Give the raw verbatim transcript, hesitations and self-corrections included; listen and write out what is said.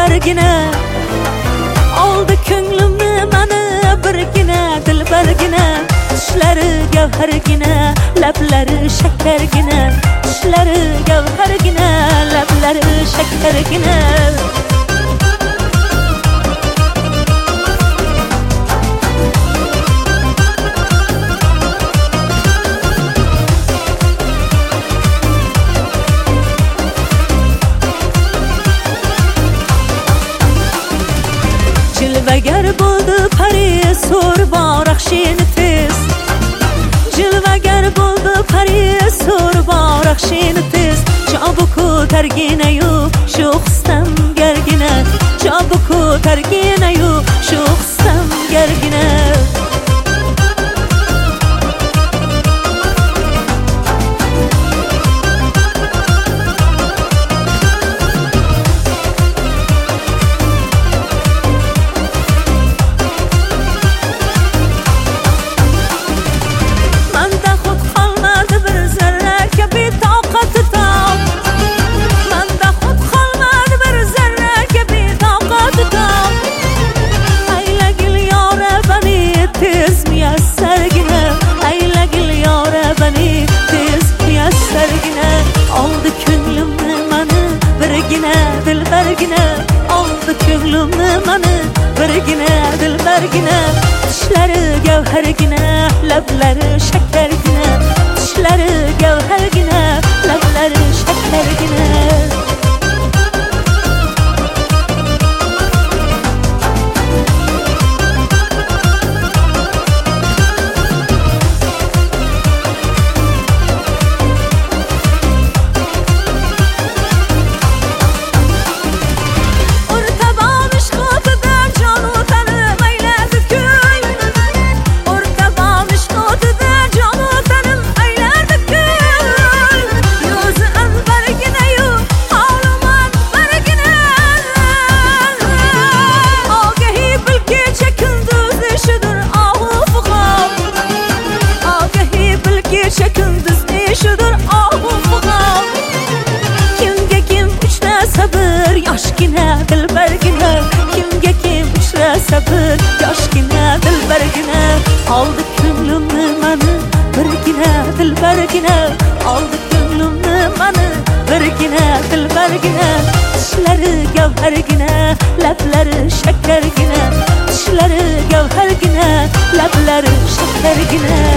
dilbergine. Aldı ko'nglimni mani birgina dilbergine. Tishlari gavhargina, lablari shakargina. Tishlari gavhargina, lablari shakargina. Jilvagar bo'ldi pari so'r boraxshin tez. Jilvagar bo'ldi pari so'r boraxshin tez. Jobu ko'targina yu shu xistam gargina. Jobu ko'targina yu shu xistam gargina. Aldı ko'nglimni mani birgina dilbergina. Aldı ko'nglimni mani birgina dilbergina. Tishlari gavhargina, lablari shakargina. Tishlari gavhargina, lablari shakargina. Yoshgina dilbergina, kimga kim uchra sabr. Yoshgina dilbergina, aldı ko'nglimni mani birgina dilbergina. Aldı ko'nglimni mani birgina dilbergina. Tishlari gavhargina, lablari shakargina. Tishlari gavhargina, lablari shakargina.